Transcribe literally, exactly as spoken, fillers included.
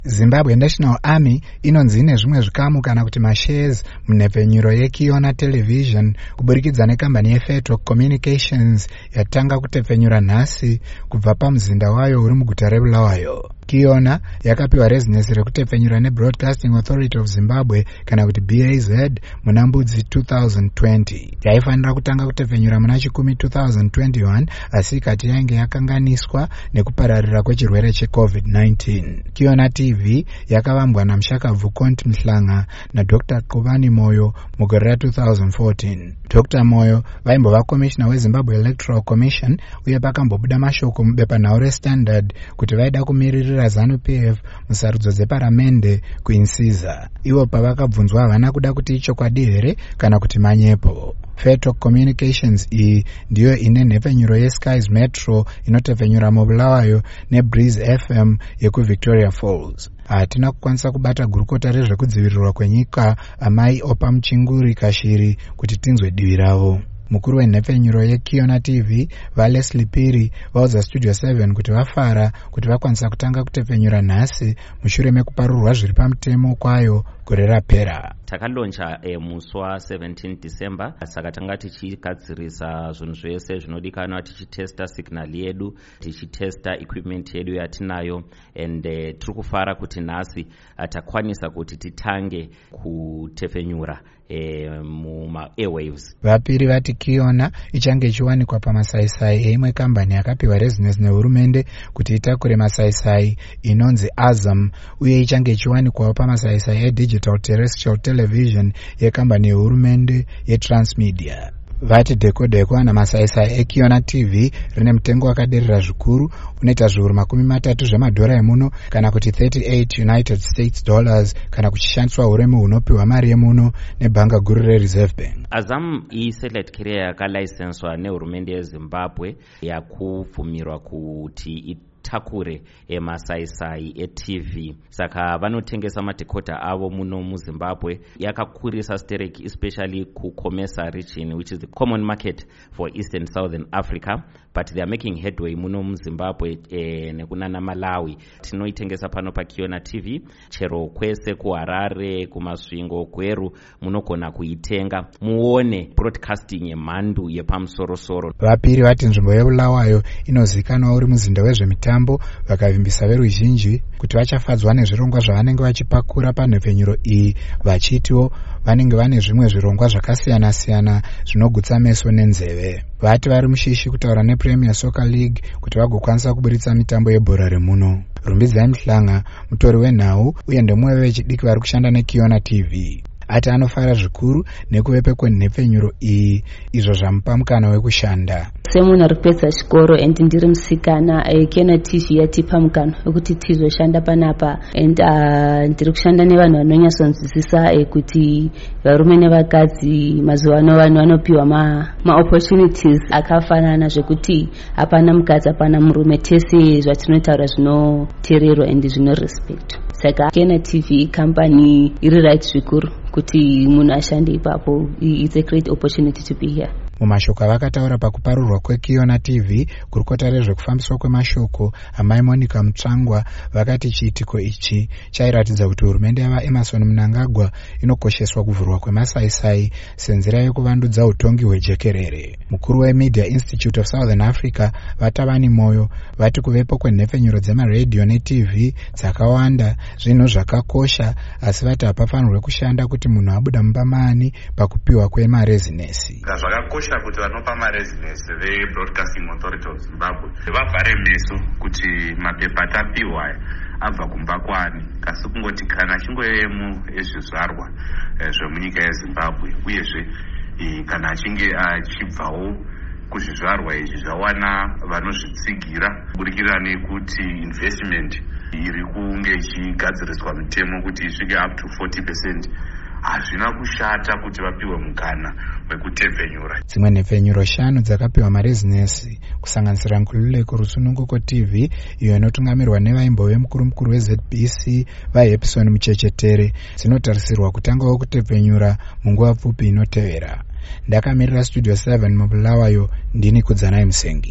Zimbabwe National Army inonzi ine zvimwe zvikamu kana kuti mashares munhepfenyuro yeKiona Television kuburikidza nekambani yeFedrock Communications yatanga kutepfenyura nhasi kubva pamuzinda wayo uri muguta reBulawayo. Kiona yakapiwa rezinesi rekutepfenyura neBroadcasting Authority of Zimbabwe kana kuti B A Z muna Mbudzi two thousand twenty. Yaifanira kutanga kutepfenyura muna Chikumi two thousand twenty-one asi ikati yainge yakanganiswa nekupararira kwechirwere cheCovid nineteen. Kiona T V yakavambwa naMushakabvu Conti Mhlanga naDr Quvani Moyo mugore two thousand fourteen. Doctor Moyo vaimbova komishina weZimbabwe Electoral Commission uye pakambobuda mashoko mubepanhau reStandard kuti vaida kumiririra ZANU-P F musarudzo dzeparamende kuInsiza. Ivo pavakabvunzwa havana kuda kuti ichokwadi here kana kuti manyepo. Fedrock Communications iyi ndiyo ine nhepfenyuro yeSkies Metro inotepfenyura muBulawayo neBreeze F M yekuVictoria Falls. Hatina kukwanisa kubata gurukota rezvekudzivirirwa kwenyika amai Opa Muchinguri Kashiri kuti tinzwe divi ravo. Mukuru wenhepfenyuro yeKiona T V vaLeslie Piri vaudza Studio seven kuti vafara kuti vakwanisa kutanga kutepfenyura nhasi mushure mekuparurwa zviri pamutemo kwayo gore rapera. Takaloncha e, musi wa seventeen December saka tanga tichigadzirisa zvinhu zvese zvinodikanwa tichitesta signal yedu tichitesta equipment yedu yatinayo and uh, tiri kufara kuti nhasi uh, takwanisa kuti titange kutepfenyura e, muma airwaves. Vapiri vati Kiona ichange ichiwanikwa pamasaisai eimwe kambani yakapiwa rezinesi nehurumende kuti itakure masaisai inonzi Azam uye ichange ichiwanikwawo pamasaisai edigital terrestrial television yekambani yehurumende yeTransmedia. Vati deko deko na masaisai eKiona T V rine mutengo wakaderera zvikuru unoita zviuru makumi matatu zvemadhora emuno kana kuti thirty-eight United States dollars kana kuchishandiswa uremu hunopiwa mari yemuno nebhanga guru reReserve Bank. Azam i-satellite carrier yakalaisenswa nehurumende yeZimbabwe yakubvumirwa kuti takure emasaisai eT V. Saka vanotengesa madekota avo muno muZimbabwe. Yakakurisa stereki especially kuComesa region which is the common market for East and Southern Africa, but they are making headway muno muZimbabwe eh, nekunana Malawi. Tinoitengesa pano pa Kiona T V chero kwese kuHarare kumasvingo kweru munogona kuitenga muone broadcasting yemhandu yepamusoro-soro. Vapiri vati nzvimbo yeBulawayo inozikanwa uri muzinda wezvemitambo vakavimbisa veruzhinji kuti vachafadzwa nezvirongwa zvavanenge vachipakura panhepfenyuro iyi vachitiwo vanenge vane zvimwe zvirongwa zvakasiyana siyana zvinogutsa meso nenzeve. Vati vari mushishi kutaura nePremier Soccer League kuti vagokwanisa kuburitsa mitambo yebhora remuno. Rumbidzai Mhlanga mutori wenhau uye ndemwe vechidiki vari kushanda neKiona T V. Ati anofara zvikuru nekuvepe kwenhepfenyuro iyi izvo zvamupa mukana wekushanda. Semunhu ari kupedza chikoro and ndiri musikana Kiona T V yatipa mukana wekuti tizoshanda panapa and uh, ndiri kushanda nevanhu vanonyatsonzwisisa eh, kuti varume nevakadzi mazuva ano vanhu vanopiwa ma, ma opportunities akafanana zvekuti hapana mukadzi hapana murume tese zvatinotaura zvinoteererwa and zvinorespect. Saka Kiona T V company iri right zvikuru kuti munhu ashande ipapo. It's a great opportunity to be here. Mumashoko vakataura pakuparurwa kweKiona T V gurukota rezvekufambiswa kwemashoko amai Monica Mutsvangwa vakati chiitiko ichi chairatidza kuti hurumende yava Emerson Mnangagwa inokosheswa kuvhurwa kwemasaisai senzira yekuvandudza utongi hwejekerere. Mukuru weMedia Institute of Southern Africa Vatavani Moyo vati kuvepo kwenhepfenyuro dzemaredhiyo neT V dzakawanda zvinhu zvakakosha asi vati hapafanirwe kushanda kuti munhu abuda mubamani pakupiwa kwemarezinesi. Zvakakosha kuti vanopa marezinesi veBroadcasting Authority of Zimbabwe vavhare meso kuti mapepa atapiwa abva kumba kwani kasi kungoti kana chingoyemo ezvizvarwa zvemunyika yeZimbabwe uyezve kana achinge achibvawo kuzvizvarwa izvi zvawana vanozvitsigira kuburikira nekuti investment iri kunge ichigadziriswa mitemo kuti isvike up to forty percent. Hazvina kushata kuti vapiwe mukana wekutepfenyura. Dzimwe nhepfenyuro shanu dzakapiwa marezinesi kusanganisira Nkululeko Rusununguko T V iyo inotungamirwa nevaimbo vemukuru mukuru weZ B C vaHepson Muchechetere dzinotarisirwa kutangawo kutepfenyura munguva pfupi inotevera. Ndakamirira Studio seven muBulawayo ndini Kudzanai Musengi.